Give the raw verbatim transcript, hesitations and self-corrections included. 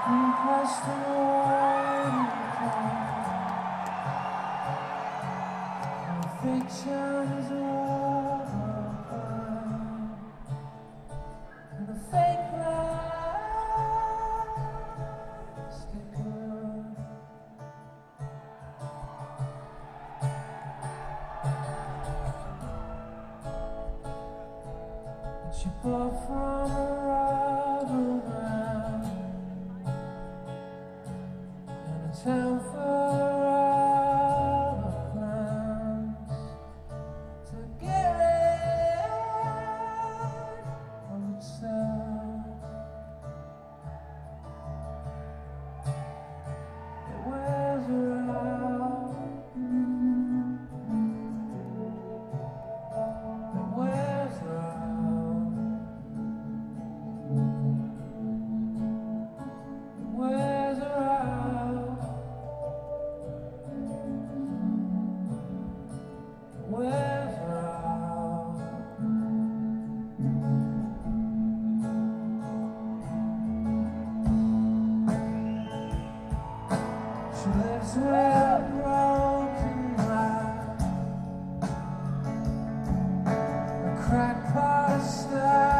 Across the water, fiction's over, and the fake lies get good. But you bought from a rubber ground, town full of clowns to get rid of itself. It wears her out. It wears her out. It wears her out. Wears her out. She lives with a broken heart, a crackpot style.